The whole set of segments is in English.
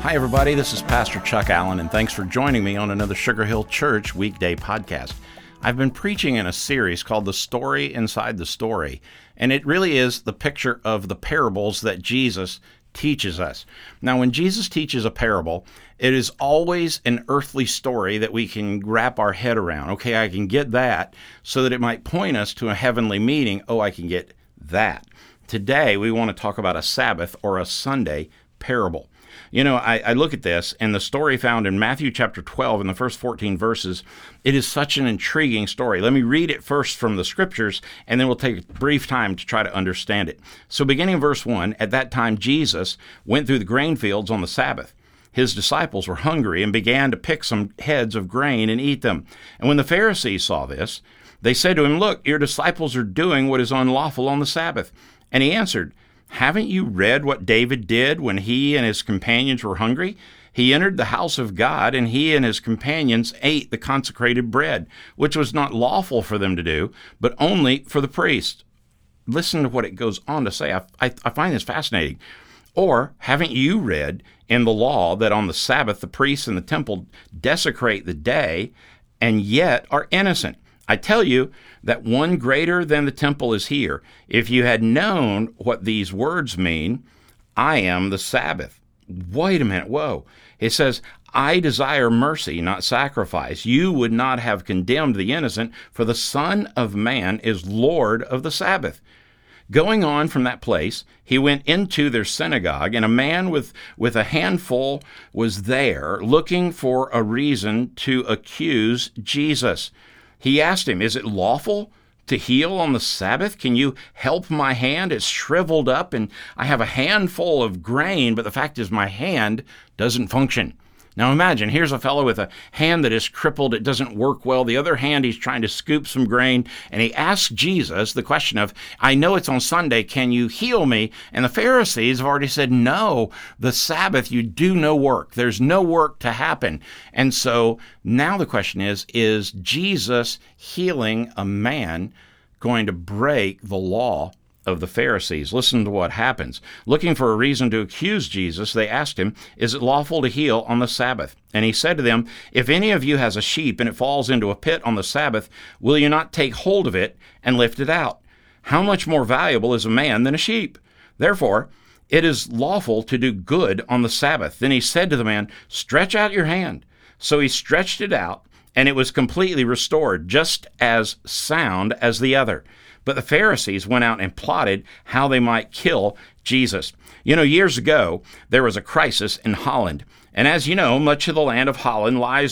Hi, everybody. This is Pastor Chuck Allen, and thanks for joining me on another Sugar Hill Church weekday podcast. I've been preaching in a series called The Story Inside the Story, and it really is the picture of the parables that Jesus teaches us. Now, when Jesus teaches a parable, it is always an earthly story that we can wrap our head around. Okay, I can get that, so that it might point us to a heavenly meaning. Oh, I can get that. Today, we want to talk about a Sabbath or a Sunday parable. You know, I look at this, and the story found in Matthew chapter 12 in the first 14 verses, it is such an intriguing story. Let me read it first from the scriptures, and then we'll take a brief time to try to understand it. So beginning in verse 1, at that time Jesus went through the grain fields on the Sabbath. His disciples were hungry and began to pick some heads of grain and eat them. And when the Pharisees saw this, they said to him, "Look, your disciples are doing what is unlawful on the Sabbath." And he answered, "Haven't you read what David did when he and his companions were hungry? He entered the house of God, and he and his companions ate the consecrated bread, which was not lawful for them to do, but only for the priest." Listen to what it goes on to say. I find this fascinating. "Or haven't you read in the law that on the Sabbath the priests in the temple desecrate the day and yet are innocent? I tell you that one greater than the temple is here. If you had known what these words mean, 'I am the Sabbath.'" Wait a minute, whoa. It says, "I desire mercy, not sacrifice. You would not have condemned the innocent, for the Son of Man is Lord of the Sabbath." Going on from that place, he went into their synagogue, and a man with a handful was there, looking for a reason to accuse Jesus. He asked him, "Is it lawful to heal on the Sabbath? Can you help my hand? It's shriveled up, and I have a handful of grain, but the fact is my hand doesn't function." Now imagine, here's a fellow with a hand that is crippled. It doesn't work well. The other hand, he's trying to scoop some grain, and he asks Jesus the question of, "I know it's on Sunday. Can you heal me?" And the Pharisees have already said, "No, the Sabbath, you do no work. There's no work to happen." And so now the question is Jesus healing a man going to break the law of the Pharisees? Listen to what happens. Looking for a reason to accuse Jesus, they asked him, "Is it lawful to heal on the Sabbath?" And he said to them, "If any of you has a sheep and it falls into a pit on the Sabbath, will you not take hold of it and lift it out? How much more valuable is a man than a sheep? Therefore, it is lawful to do good on the Sabbath." Then he said to the man, "Stretch out your hand." So he stretched it out, and it was completely restored, just as sound as the other. But the Pharisees went out and plotted how they might kill Jesus. You know, years ago, there was a crisis in Holland. And as you know, much of the land of Holland lies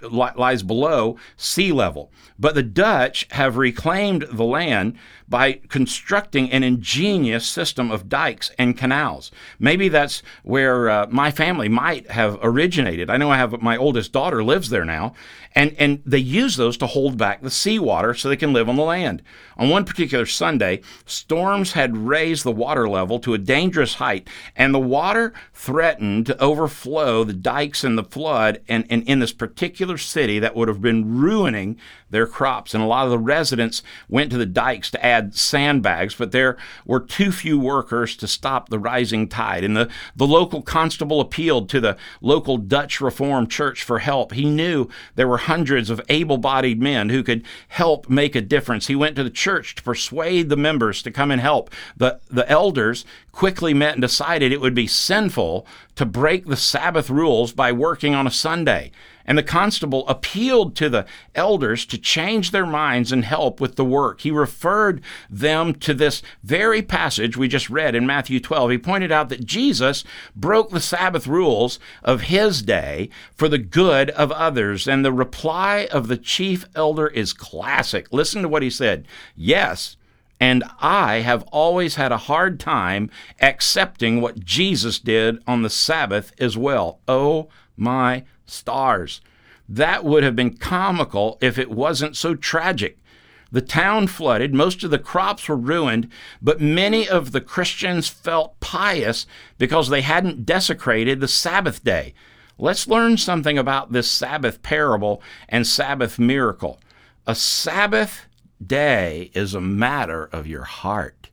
below sea level. But the Dutch have reclaimed the land by constructing an ingenious system of dikes and canals. Maybe that's where my family might have originated. I know my oldest daughter lives there now. And they use those to hold back the seawater so they can live on the land. On one particular Sunday, storms had raised the water level to a dangerous height, and the water threatened to overflow the dikes and the flood, and in this particular city that would have been ruining their crops. And a lot of the residents went to the dikes to add sandbags, but there were too few workers to stop the rising tide. And the local constable appealed to the local Dutch Reformed Church for help. He knew there were hundreds of able-bodied men who could help make a difference. He went to the church to persuade the members to come and help. The elders quickly met and decided it would be sinful to break the Sabbath rules by working on a Sunday. And the constable appealed to the elders to change their minds and help with the work. He referred them to this very passage we just read in Matthew 12. He pointed out that Jesus broke the Sabbath rules of his day for the good of others. And the reply of the chief elder is classic. Listen to what he said. "Yes, and I have always had a hard time accepting what Jesus did on the Sabbath as well." Oh my stars. That would have been comical if it wasn't so tragic. The town flooded, most of the crops were ruined, but many of the Christians felt pious because they hadn't desecrated the Sabbath day. Let's learn something about this Sabbath parable and Sabbath miracle. A Sabbath day is a matter of your heart.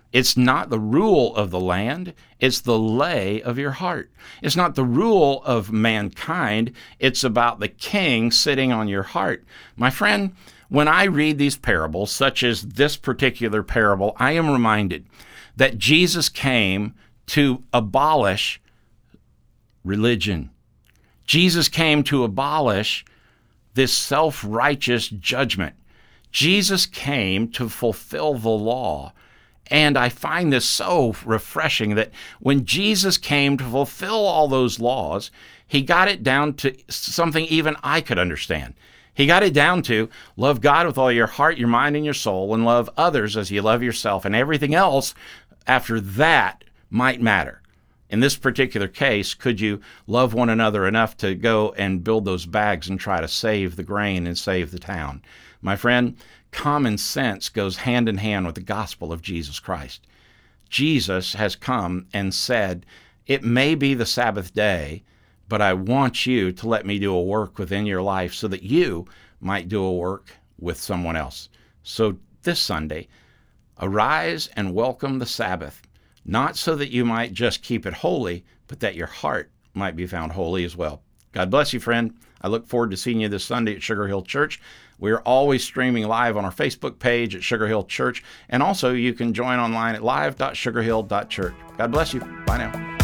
It's not the rule of the land, it's the lay of your heart. It's not the rule of mankind, it's about the king sitting on your heart. My friend, when I read these parables, such as this particular parable, I am reminded that Jesus came to abolish religion. Jesus came to abolish this self-righteous judgment. Jesus came to fulfill the law. And I find this so refreshing that when Jesus came to fulfill all those laws, he got it down to something even I could understand. He got it down to love God with all your heart, your mind, and your soul, and love others as you love yourself. And everything else after that might matter. In this particular case, could you love one another enough to go and build those bags and try to save the grain and save the town? My friend, common sense goes hand in hand with the gospel of Jesus Christ. Jesus has come and said, it may be the Sabbath day, but I want you to let me do a work within your life so that you might do a work with someone else. So this Sunday, arise and welcome the Sabbath, not so that you might just keep it holy, but that your heart might be found holy as well. God bless you, friend. I look forward to seeing you this Sunday at Sugar Hill Church. We are always streaming live on our Facebook page at Sugar Hill Church, and also you can join online at live.sugarhill.church. God bless you. Bye now.